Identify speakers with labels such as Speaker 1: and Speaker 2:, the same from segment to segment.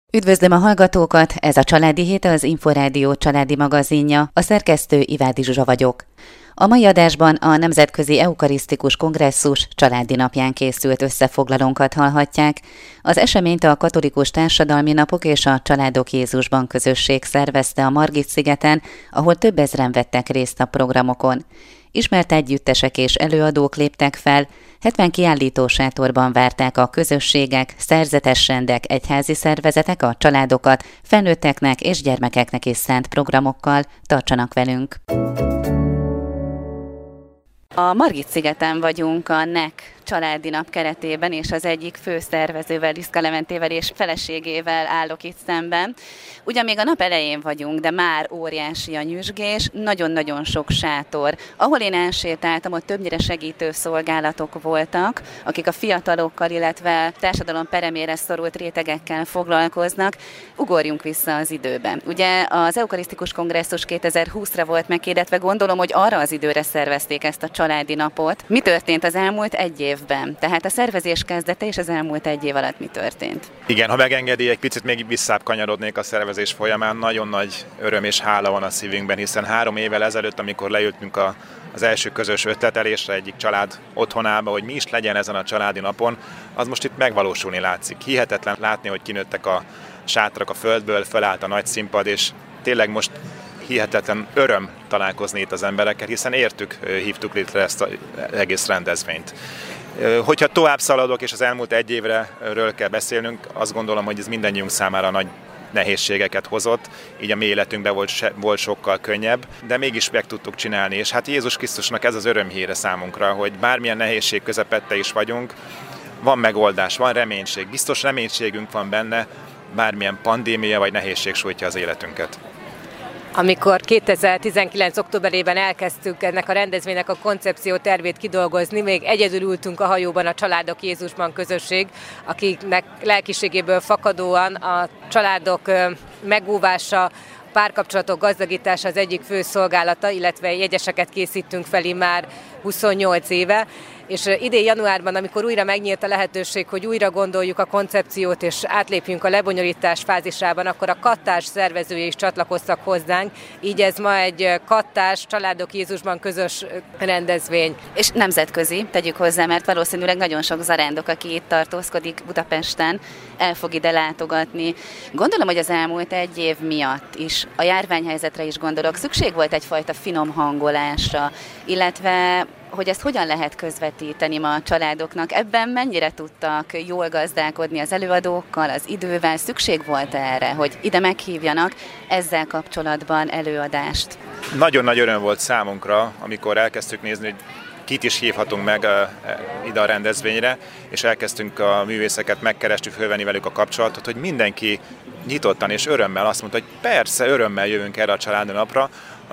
Speaker 1: Üdvözlöm a hallgatókat, ez a Családi Hét, az Inforádió családi magazinja, a szerkesztő Ivádi Zsuzsa vagyok. A mai adásban a Nemzetközi Eukarisztikus Kongresszus családi napján készült összefoglalónkat hallhatják. Az eseményt a Katolikus Társadalmi Napok és a Családok Jézusban közösség szervezte a Margit-szigeten, ahol több ezren vettek részt a programokon. Ismert együttesek és előadók léptek fel, 70 kiállítósátorban várták a közösségek, szerzetes rendek, egyházi szervezetek a családokat, felnőtteknek és gyermekeknek is szánt programokkal. Tartsanak velünk! A Margit-szigeten vagyunk a NEK családi nap keretében, és az egyik főszervezővel, Liszka Leventével és feleségével állok itt szemben. Ugyan még a nap elején vagyunk, de már óriási a nyüzsgés, nagyon-nagyon sok sátor. Ahol én elsétáltam, ott többnyire segítő szolgálatok voltak, akik a fiatalokkal, illetve társadalom peremére szorult rétegekkel foglalkoznak. Ugorjunk vissza az időben. Ugye az Eukarisztikus Kongresszus 2020-ra volt meghirdetve, gondolom, hogy arra az időre szervezték ezt a családi napot. Mi történt az elmúlt egy évben? Tehát a szervezés kezdete és az elmúlt egy év alatt mi történt?
Speaker 2: Igen, ha megengedi, egy picit még visszább kanyarodnék a szervezés folyamán. Nagyon nagy öröm és hála van a szívünkben, hiszen 3 évvel ezelőtt, amikor leültünk az első közös ötletelésre egyik család otthonába, hogy mi is legyen ezen a családi napon, az most itt megvalósulni látszik. Hihetetlen látni, hogy kinőttek a sátrak a földből, fölállt a nagy színpad, és tényleg most hihetetlen öröm találkozni itt az emberekkel, hiszen értük, hívtuk létre ezt az egész rendezvényt. Hogyha tovább szaladok, és az elmúlt egy évről kell beszélnünk, azt gondolom, hogy ez mindannyiunk számára nagy nehézségeket hozott, így a mi életünkben volt sokkal könnyebb, de mégis meg tudtuk csinálni, és hát Jézus Krisztusnak ez az örömhíre számunkra, hogy bármilyen nehézség közepette is vagyunk, van megoldás, van reménység, biztos reménységünk van benne, bármilyen pandémia vagy nehézség sújtja az életünket.
Speaker 3: Amikor 2019. októberében elkezdtük ennek a rendezvénynek a koncepció tervét kidolgozni, még egyedül ültünk a hajóban a Családok Jézusban közösség, akiknek lelkiségéből fakadóan a családok megóvása, párkapcsolatok gazdagítása az egyik fő szolgálata, illetve jegyeseket készítünk fel már 28 éve. És idén januárban, amikor újra megnyílt a lehetőség, hogy újra gondoljuk a koncepciót és átlépjünk a lebonyolítás fázisában, akkor a kattás szervezői is csatlakoztak hozzánk, így ez ma egy kattás, Családok Jézusban közös rendezvény.
Speaker 1: És nemzetközi, tegyük hozzá, mert valószínűleg nagyon sok zarándok, aki itt tartózkodik Budapesten, el fog ide látogatni. Gondolom, hogy az elmúlt egy év miatt is, a járványhelyzetre is gondolok, szükség volt egyfajta finom hangolásra, illetve hogy ezt hogyan lehet közvetíteni ma a családoknak. Ebben mennyire tudtak jól gazdálkodni az előadókkal, az idővel? Szükség volt erre, hogy ide meghívjanak ezzel kapcsolatban előadást?
Speaker 2: Nagyon nagy öröm volt számunkra, amikor elkezdtük nézni, hogy kit is hívhatunk meg ide a rendezvényre, és elkezdtünk a művészeket megkerestük, fölvenni velük a kapcsolatot, hogy mindenki nyitottan és örömmel azt mondta, hogy persze, örömmel jövünk erre a családi napra,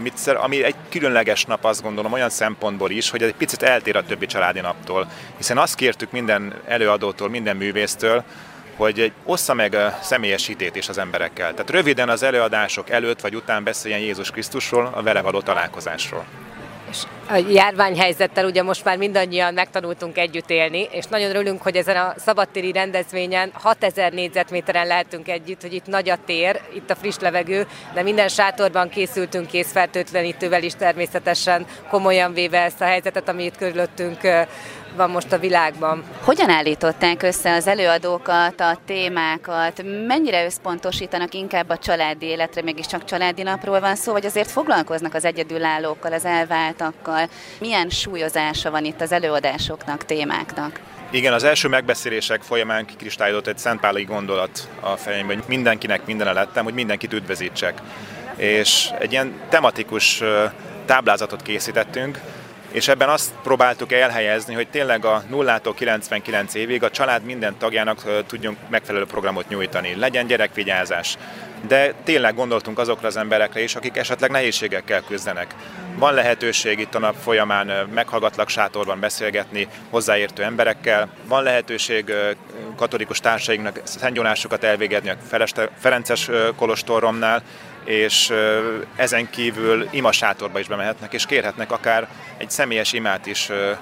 Speaker 2: ami egy különleges nap, azt gondolom, olyan szempontból is, hogy ez egy picit eltér a többi családi naptól. Hiszen azt kértük minden előadótól, minden művésztől, hogy ossza meg a személyes hitét is az emberekkel. Tehát röviden az előadások előtt vagy után beszéljen Jézus Krisztusról, a vele való találkozásról.
Speaker 3: És a járványhelyzettel ugye most már mindannyian megtanultunk együtt élni, és nagyon örülünk, hogy ezen a szabadtéri rendezvényen 6000 négyzetméteren lehetünk együtt, hogy itt nagy a tér, itt a friss levegő, de minden sátorban készültünk készfertőtlenítővel is természetesen, komolyan véve ezt a helyzetet, ami itt körülöttünk van most a világban.
Speaker 1: Hogyan állították össze az előadókat, a témákat? Mennyire összpontosítanak inkább a családi életre, mégiscsak családi napról van szó, vagy azért foglalkoznak az egyedülállókkal, az elváltakkal? Milyen súlyozása van itt az előadásoknak, témáknak?
Speaker 2: Igen, az első megbeszélések folyamán kikristályodott egy szentpáli gondolat a fejemben, hogy mindenkinek mindene lettem, hogy mindenkit üdvözítsek. És egy ilyen tematikus táblázatot készítettünk, és ebben azt próbáltuk elhelyezni, hogy tényleg a 0-tól 99 évig a család minden tagjának tudjunk megfelelő programot nyújtani. Legyen gyerekvigyázás. De tényleg gondoltunk azokra az emberekre is, akik esetleg nehézségekkel küzdenek. Van lehetőség itt a nap folyamán meghallgatlak sátorban beszélgetni hozzáértő emberekkel. Van lehetőség katolikus társainknak szentgyonásokat elvégezni a Ferences kolostoromnál, és ezen kívül imasátorba is bemehetnek, és kérhetnek akár egy személyes imát is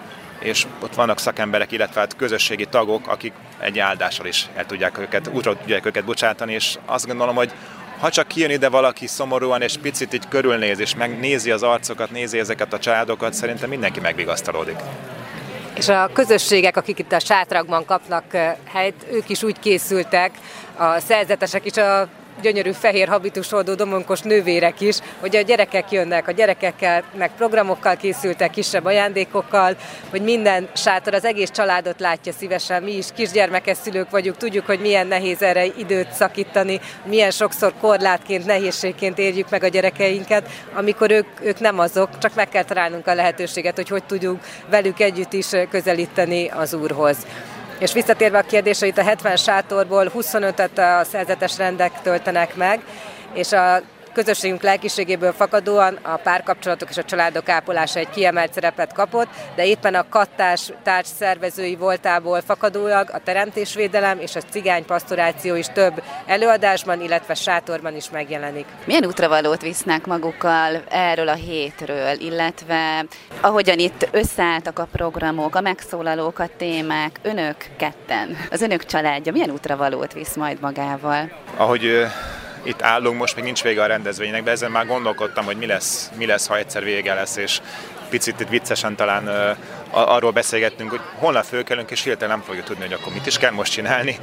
Speaker 2: és ott vannak szakemberek, illetve hát közösségi tagok, akik egy áldással is útra tudják őket bocsátani, és azt gondolom, hogy ha csak kijön ide valaki szomorúan, és picit így körülnéz, és megnézi az arcokat, nézi ezeket a családokat, szerintem mindenki megvigasztalódik.
Speaker 3: És a közösségek, akik itt a sátrakban kapnak helyt, ők is úgy készültek, a szerzetesek is, a gyönyörű fehér habitusoldó domonkos nővérek is, hogy a gyerekek jönnek, a gyerekeknek programokkal készültek, kisebb ajándékokkal, hogy minden sátor az egész családot látja szívesen. Mi is kisgyermekes szülők vagyunk, tudjuk, hogy milyen nehéz erre időt szakítani, milyen sokszor korlátként, nehézségként érjük meg a gyerekeinket, amikor ők nem azok, csak meg kell találnunk a lehetőséget, hogy tudjuk velük együtt is közelíteni az Úrhoz. És visszatérve a kérdésre, itt a 70 sátorból 25-et a szerzetes rendek töltenek meg, és a közösségünk lelkiségéből fakadóan a párkapcsolatok és a családok ápolása egy kiemelt szerepet kapott, de éppen a kattás társ szervezői voltából fakadólag a teremtésvédelem és a cigánypastoráció is több előadásban, illetve sátorban is megjelenik.
Speaker 1: Milyen útravalót visznek magukkal erről a hétről, illetve ahogyan itt összeálltak a programok, a megszólalók, a témák, önök ketten, az önök családja milyen útravalót visz majd magával?
Speaker 2: Ahogy itt állunk, most még nincs vége a rendezvénynek, de ezen már gondolkodtam, hogy mi lesz, ha egyszer vége lesz, és picit itt viccesen talán arról beszélgettünk, hogy holnap fölkelünk, és hirtelen nem fogjuk tudni, hogy akkor mit is kell most csinálni.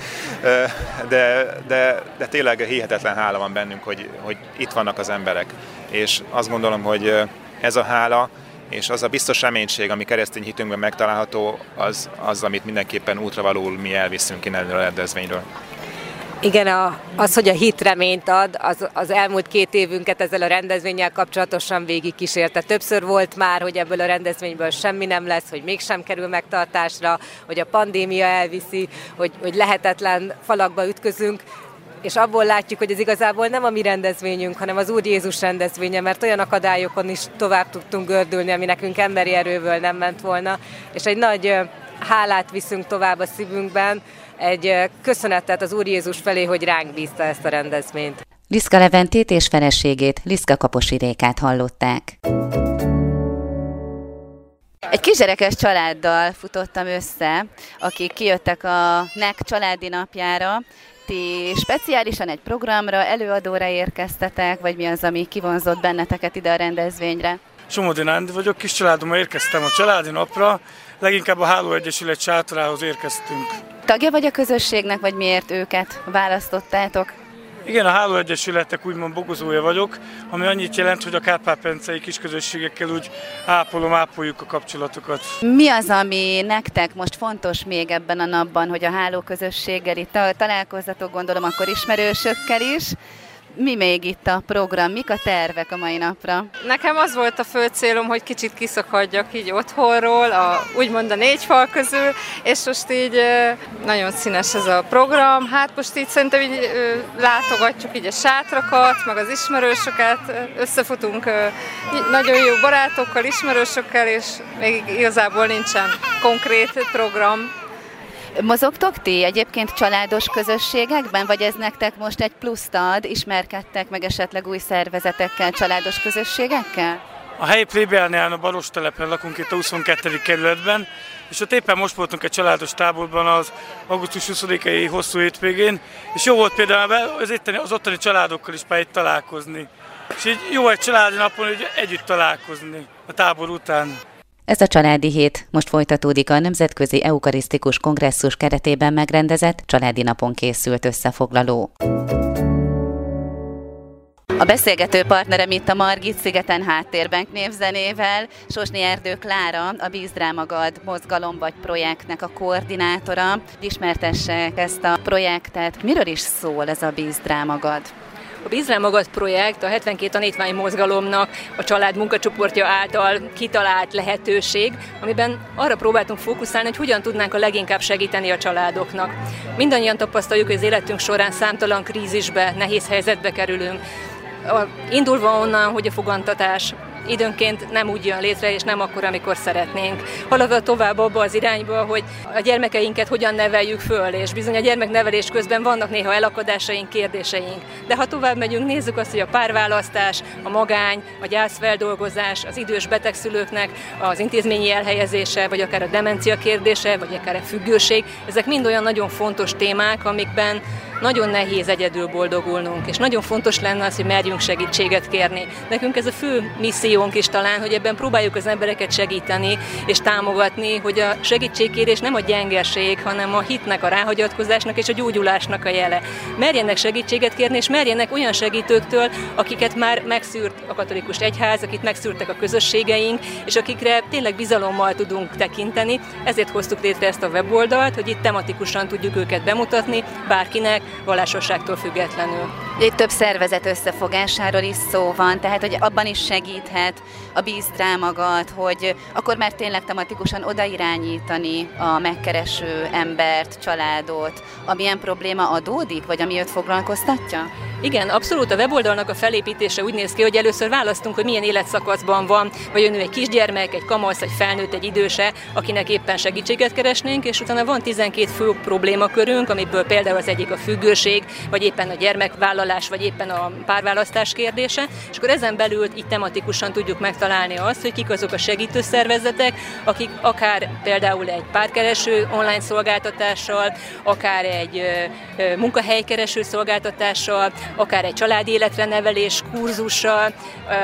Speaker 2: De tényleg hihetetlen hála van bennünk, hogy itt vannak az emberek. És azt gondolom, hogy ez a hála, és az a biztos reménység, ami keresztény hitünkben megtalálható, az amit mindenképpen útravalóul mi elviszünk innen a rendezvényről.
Speaker 3: Igen, az, hogy a hit reményt ad, az elmúlt 2 évünket ezzel a rendezvénnyel kapcsolatosan végigkísérte. Többször volt már, hogy ebből a rendezvényből semmi nem lesz, hogy mégsem kerül megtartásra, hogy a pandémia elviszi, hogy lehetetlen falakba ütközünk, és abból látjuk, hogy ez igazából nem a mi rendezvényünk, hanem az Úr Jézus rendezvénye, mert olyan akadályokon is tovább tudtunk gördülni, ami nekünk emberi erőből nem ment volna, és egy nagy hálát viszünk tovább a szívünkben, egy köszönetet az Úr Jézus felé, hogy ránk bízta ezt a rendezvényt.
Speaker 1: Liszka Leventét és feleségét, Liszka Kaposi Rékát hallották. Egy kisgyerekes családdal futottam össze, akik kijöttek a NEK családi napjára. Ti speciálisan egy programra, előadóra érkeztetek, vagy mi az, ami kivonzott benneteket ide a rendezvényre?
Speaker 4: Somodi Nándi vagyok, kis családommal érkeztem a családi napra, leginkább a Hálóegyesület sátorához érkeztünk.
Speaker 1: Tagja vagy a közösségnek, vagy miért őket választottátok?
Speaker 4: Igen, a Hálóegyesületek úgymond bogozója vagyok, ami annyit jelent, hogy a kárpát-medencei kisközösségekkel úgy ápoljuk a kapcsolatokat.
Speaker 1: Mi az, ami nektek most fontos még ebben a napban, hogy a hálóközösséggel itt találkozzatok, gondolom akkor ismerősökkel is? Mi még itt a program? Mik a tervek a mai napra?
Speaker 5: Nekem az volt a fő célom, hogy kicsit kiszakadjak így otthonról, úgymond a 4 fal közül, és most így nagyon színes ez a program. Hát most így szerintem így látogatjuk így a sátrakat, meg az ismerősöket, összefutunk nagyon jó barátokkal, ismerősökkel, és még igazából nincsen konkrét program.
Speaker 1: Mozogtok ti egyébként családos közösségekben, vagy ez nektek most egy pluszt ad, ismerkedtek meg esetleg új szervezetekkel, családos közösségekkel?
Speaker 4: A helyi plébélnél a Barostelepen lakunk itt a 22. kerületben, és ott éppen most voltunk egy családos táborban az augusztus 20-i hosszú hétvégén, és jó volt például az ottani családokkal is itt találkozni. És így jó egy családi napon hogy együtt találkozni a tábor után.
Speaker 1: Ez a családi hét most folytatódik a Nemzetközi Eukarisztikus Kongresszus keretében megrendezett családi napon készült összefoglaló. A beszélgető partnerem itt a Margit-szigeten Háttérbank névzenével, Sosnyi Erdő Klára, a Bízd rá magad mozgalom vagy projektnek a koordinátora. Ismertessek ezt a projektet. Miről is szól ez a Bízd rá magad?
Speaker 6: A Bízd rá magad projekt a 72 tanítványi mozgalomnak a család munkacsoportja által kitalált lehetőség, amiben arra próbáltunk fókuszálni, hogy hogyan tudnánk a leginkább segíteni a családoknak. Mindannyian tapasztaljuk, hogy az életünk során számtalan krízisbe, nehéz helyzetbe kerülünk. Indulva onnan, hogy a fogantatás időnként nem úgy jön létre, és nem akkor, amikor szeretnénk. Haladva tovább abba az irányba, hogy a gyermekeinket hogyan neveljük föl, és bizony a gyermeknevelés közben vannak néha elakadásaink, kérdéseink. De ha tovább megyünk, nézzük azt, hogy a párválasztás, a magány, a gyászfeldolgozás, az idős betegszülőknek az intézményi elhelyezése, vagy akár a demencia kérdése, vagy akár a függőség, ezek mind olyan nagyon fontos témák, amikben nagyon nehéz egyedül boldogulnunk, és nagyon fontos lenne az, hogy merjünk segítséget kérni. Nekünk ez a fő missziónk is talán, hogy ebben próbáljuk az embereket segíteni és támogatni, hogy a segítségkérés nem a gyengeség, hanem a hitnek, a ráhagyatkozásnak és a gyógyulásnak a jele. Merjenek segítséget kérni, és merjenek olyan segítőktől, akiket már megszűrt a katolikus egyház, akit megszűrtek a közösségeink, és akikre tényleg bizalommal tudunk tekinteni. Ezért hoztuk létre ezt a weboldalt, hogy itt tematikusan tudjuk őket bemutatni, bárkinek, vallásosságtól függetlenül.
Speaker 1: Itt több szervezet összefogásáról is szó van, tehát hogy abban is segíthet a Bízd rá magad, hogy akkor már tényleg tematikusan odairányítani a megkereső embert, családot, amilyen probléma adódik, vagy ami őt foglalkoztatja?
Speaker 6: Igen, abszolút a weboldalnak a felépítése úgy néz ki, hogy először választunk, hogy milyen életszakaszban van, vagy ő egy kisgyermek, egy kamasz, egy felnőtt, egy időse, akinek éppen segítséget keresnénk, és utána van 12 fő problémakörünk, amiből például az egyik a függőség, vagy éppen a gyermekvállalás, vagy éppen a párválasztás kérdése, és akkor ezen belül így tematikusan tudjuk megtalálni azt, hogy kik azok a segítőszervezetek, akik akár például egy párkereső online szolgáltatással, akár egy munkahelykereső szolgáltatással, akár egy családi életre nevelés kurzussal,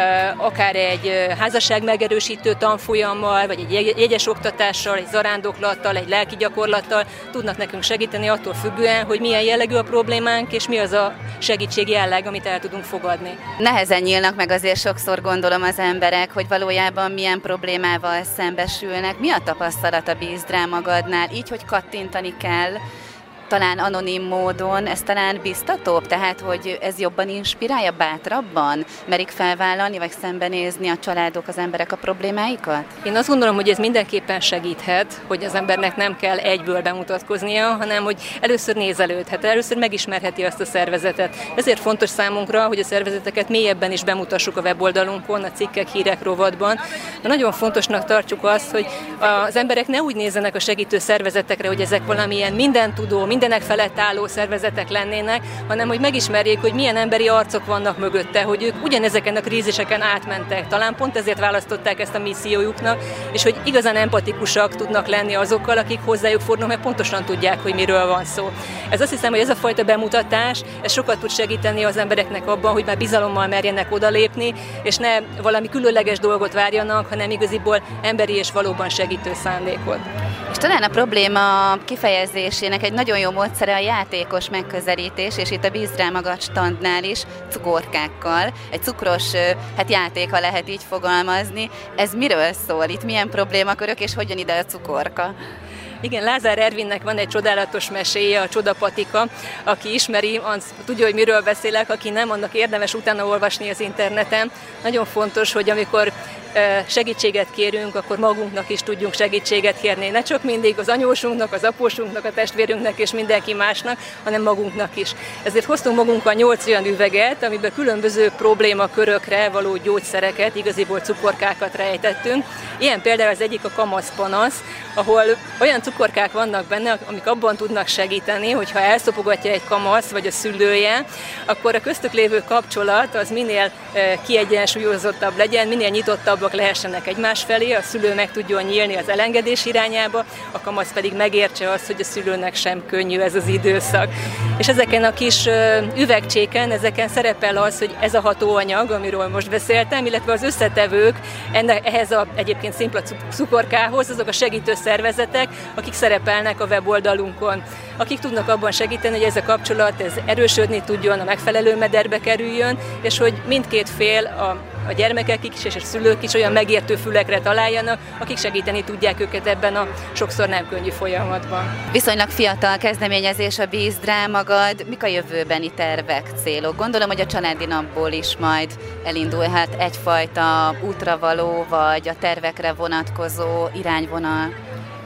Speaker 6: akár egy házasság megerősítő tanfolyammal, vagy egy jegyes oktatással, egy zarándoklattal, egy lelki gyakorlattal tudnak nekünk segíteni attól függően, hogy milyen jellegű a problémánk, és mi az a segítség jelleg, amit el tudunk fogadni.
Speaker 1: Nehezen nyílnak meg azért sokszor, gondolom, az emberek, hogy valójában milyen problémával szembesülnek. Mi a tapasztalat a Bízd rá magadnál? Így, hogy kattintani kell, talán anonim módon, ez talán biztatóbb, tehát hogy ez jobban inspirálja, bátrabban merik felvállalni, vagy szembenézni a családok, az emberek a problémáikat?
Speaker 6: Én azt gondolom, hogy ez mindenképpen segíthet, hogy az embernek nem kell egyből bemutatkoznia, hanem hogy először nézelődhet, először megismerheti azt a szervezetet. Ezért fontos számunkra, hogy a szervezeteket mélyebben is bemutassuk a weboldalunkon, a cikkek, hírek rovatban. De nagyon fontosnak tartjuk azt, hogy az emberek ne úgy nézzenek a segítő szervezetekre, hogy ezek valamilyen mindentudó, mindenek felett álló szervezetek lennének, hanem hogy megismerjék, hogy milyen emberi arcok vannak mögötte, hogy ők ugyanezeken a kríziseken átmentek. Talán pont ezért választották ezt a missziójuknak, és hogy igazán empatikusak tudnak lenni azokkal, akik hozzájuk fordulnak, mert pontosan tudják, hogy miről van szó. Ez azt hiszem, hogy ez a fajta bemutatás, ez sokat tud segíteni az embereknek abban, hogy már bizalommal merjenek odalépni, és ne valami különleges dolgot várjanak, hanem igaziból emberi és valóban segítő szándékot.
Speaker 1: És talán a probléma kifejezésének egy nagyon jó módszere a játékos megközelítés, és itt a Bízd rá magad standnál is cukorkákkal, egy cukros játéka lehet így fogalmazni. Ez miről szól? Itt milyen problémakörök, és hogyan ide a cukorka?
Speaker 6: Igen, Lázár Ervinnek van egy csodálatos meséje, a Csodapatika. Aki ismeri, az tudja, hogy miről beszélek, aki nem, annak érdemes utána olvasni az interneten. Nagyon fontos, hogy amikor segítséget kérünk, akkor magunknak is tudjunk segítséget kérni. Ne csak mindig az anyósunknak, az apósunknak, a testvérünknek és mindenki másnak, hanem magunknak is. Ezért hoztunk magunkkal 8 olyan üveget, amiben különböző problémakörökre való gyógyszereket, igaziból cukorkákat rejtettünk. Ilyen például az egyik a kamaszpanasz, ahol olyan cukorkák vannak benne, amik abban tudnak segíteni, hogyha elszopogatja egy kamasz vagy a szülője, akkor a köztük lévő kapcsolat az minél kiegyensúlyozottabb legyen, minél nyitottabbak lehessenek egymás felé, a szülő meg tudjon nyílni az elengedés irányába, a kamasz pedig megértse azt, hogy a szülőnek sem könnyű ez az időszak. És ezeken a kis üvegcséken, ezeken szerepel az, hogy ez a hatóanyag, amiről most beszéltem, illetve az összetevők ehhez a egyébként szimpla cukorkához, azok a segítő szervezetek, akik szerepelnek a weboldalunkon, akik tudnak abban segíteni, hogy ez a kapcsolat ez erősödni tudjon, a megfelelő mederbe kerüljön, és hogy mindkét fél, a gyermekek is és a szülők is olyan megértő fülekre találjanak, akik segíteni tudják őket ebben a sokszor nem könnyű folyamatban.
Speaker 1: Viszonylag fiatal kezdeményezés a Bízd rá magad. Mik a jövőbeni tervek, célok? Gondolom, hogy a családi napból is majd elindulhat egyfajta útravaló, vagy a tervekre vonatkozó irányvonal.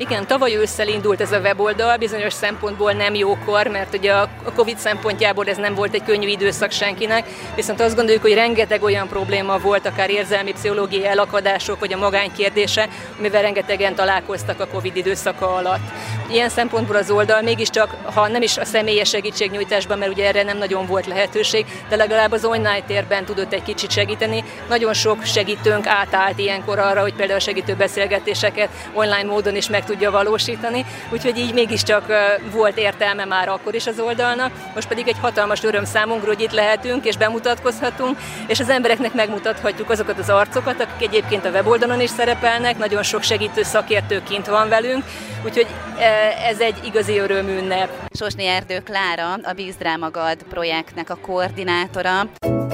Speaker 6: Igen, tavaly ősszel indult ez a weboldal, bizonyos szempontból nem jókor, mert ugye a Covid szempontjából ez nem volt egy könnyű időszak senkinek, viszont azt gondoljuk, hogy rengeteg olyan probléma volt, akár érzelmi, pszichológiai elakadások, vagy a magánykérdése, amivel rengetegen találkoztak a Covid időszaka alatt. Ilyen szempontból az oldal mégiscsak, ha nem is a személyes segítségnyújtásban, mert ugye erre nem nagyon volt lehetőség, de legalább az online térben tudott egy kicsit segíteni. Nagyon sok segítőnk átállt ilyenkor arra, hogy például a segítő beszélgetéseket online módon is meg tudja valósítani, úgyhogy így mégiscsak volt értelme már akkor is az oldalnak. Most pedig egy hatalmas öröm számunkra, hogy itt lehetünk és bemutatkozhatunk, és az embereknek megmutathatjuk azokat az arcokat, akik egyébként a weboldalon is szerepelnek, nagyon sok segítő szakértő kint van velünk, úgyhogy ez egy igazi örömünnep.
Speaker 1: Sosné Erdő Klára, a Bízd rá magad projektnek a koordinátora.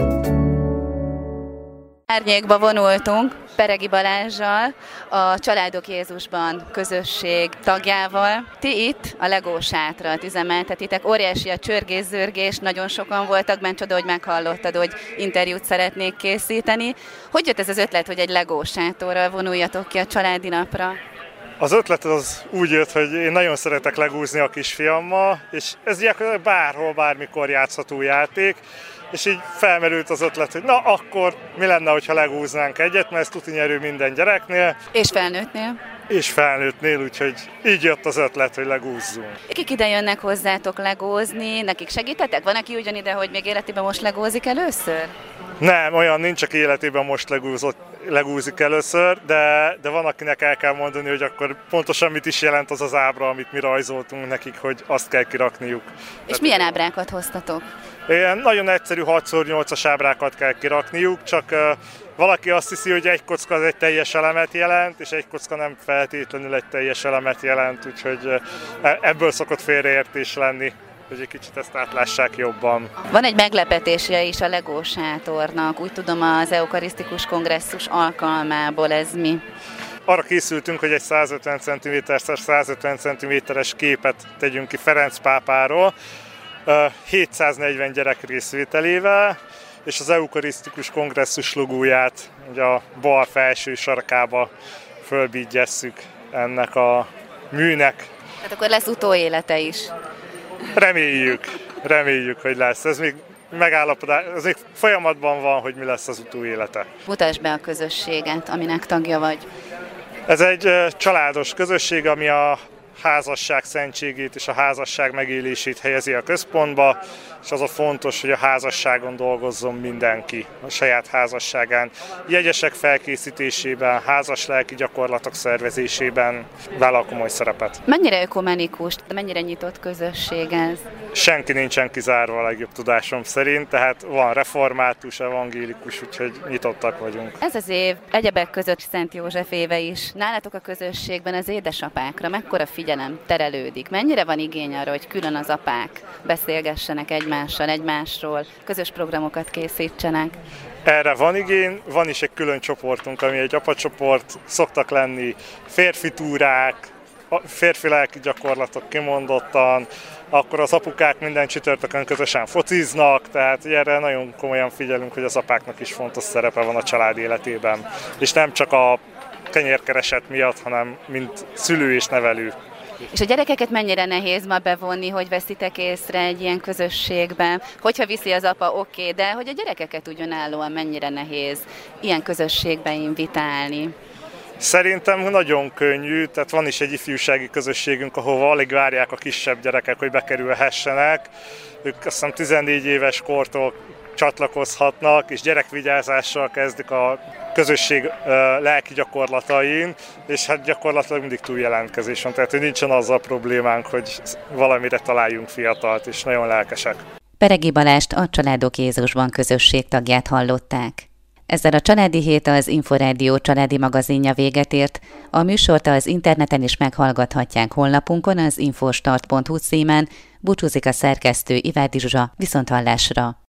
Speaker 1: Árnyékba vonultunk Peregi Balázssal, a Családok Jézusban közösség tagjával. Ti itt a Legó sátrat üzemeltetitek, óriási a csörgés-zörgés, nagyon sokan voltak bent, csoda, hogy meghallottad, hogy interjút szeretnék készíteni. Hogy jött ez az ötlet, hogy egy Legó sátorral vonuljatok ki a családi napra?
Speaker 7: Az ötlet az úgy jött, hogy én nagyon szeretek legózni a kisfiammal, és ez gyakorlatilag bárhol, bármikor játszható játék, és így felmerült az ötlet, hogy na akkor mi lenne, hogyha legóznánk egyet, mert ez tuti nyerő minden gyereknél.
Speaker 1: És felnőttnél?
Speaker 7: És felnőttnél, úgyhogy így jött az ötlet, hogy legózzunk.
Speaker 1: Kik ide jönnek hozzátok legózni, nekik segítetek? Van, aki ugyanide, hogy még életében most legózik először?
Speaker 7: Nem, olyan nincs, aki életében most legúzik először, de van, akinek el kell mondani, hogy akkor pontosan mit is jelent az az ábra, amit mi rajzoltunk nekik, hogy azt kell kirakniuk.
Speaker 1: És milyen ábrákat hoztatok?
Speaker 7: Ilyen nagyon egyszerű 6x8-as ábrákat kell kirakniuk, csak valaki azt hiszi, hogy egy kocka az egy teljes elemet jelent, és egy kocka nem feltétlenül egy teljes elemet jelent, úgyhogy ebből szokott félreértés lenni, hogy egy kicsit ezt átlássák jobban.
Speaker 1: Van egy meglepetésje is a Legó sátornak, úgy tudom az eukarisztikus kongresszus alkalmából, ez mi?
Speaker 7: Arra készültünk, hogy egy 150 cm-es 150 cm-es képet tegyünk ki Ferenc pápáról, 740 gyerek részvételével, és az eukarisztikus kongresszus logóját ugye a bal felső sarkába fölbígyesszük ennek a műnek.
Speaker 1: Tehát akkor lesz utóélete is.
Speaker 7: Reméljük, hogy lesz. Ez még megállapodás, ez még folyamatban van, hogy mi lesz az utóélete.
Speaker 1: Mutasd be a közösséget, aminek tagja vagy.
Speaker 7: Ez egy családos közösség, ami a házasság szentségét és a házasság megélését helyezi a központba, és az a fontos, hogy a házasságon dolgozzon mindenki, a saját házasságán. Jegyesek felkészítésében, házas lelki gyakorlatok szervezésében vállal komoly szerepet.
Speaker 1: Mennyire ökumenikus, mennyire nyitott közösség ez?
Speaker 7: Senki nincsen kizárva a legjobb tudásom szerint, tehát van református, evangélikus, úgyhogy nyitottak vagyunk.
Speaker 1: Ez az év egyebek között Szent József éve is. Nálatok a közösségben az édesapákra mekkora figyelem terelődik? Mennyire van igény arra, hogy külön az apák beszélgessenek egymásról, közös programokat készítsenek?
Speaker 7: Erre van igény, van is egy külön csoportunk, ami egy apacsoport, szoktak lenni férfi túrák, férfi lelki gyakorlatok kimondottan, akkor az apukák minden csütörtökön közösen fociznak, tehát erre nagyon komolyan figyelünk, hogy az apáknak is fontos szerepe van a család életében, és nem csak a kenyérkereset miatt, hanem mint szülő és nevelő.
Speaker 1: És a gyerekeket mennyire nehéz ma bevonni, hogy veszitek észre egy ilyen közösségben? Hogyha viszi az apa, oké, de hogy a gyerekeket ugyanállóan mennyire nehéz ilyen közösségbe invitálni?
Speaker 7: Szerintem nagyon könnyű, tehát van is egy ifjúsági közösségünk, ahova alig várják a kisebb gyerekek, hogy bekerülhessenek. Ők azt hiszem 14 éves kortól csatlakozhatnak, és gyerekvigyázással kezdik a közösség lelki gyakorlatain, és hát gyakorlatilag mindig túljelentkezés van, tehát hogy nincsen az a problémánk, hogy valamire találjunk fiatalt, és nagyon lelkesek.
Speaker 1: Peregi Balást, a Családok Jézusban közösség tagját hallották. Ezzel a Családi Hét, az Inforádió családi magazinja véget ért. A műsort az interneten is meghallgathatják honlapunkon, az infostart.hu címen. Búcsúzik a szerkesztő, Ivádi Zsuzsa, viszonthallásra.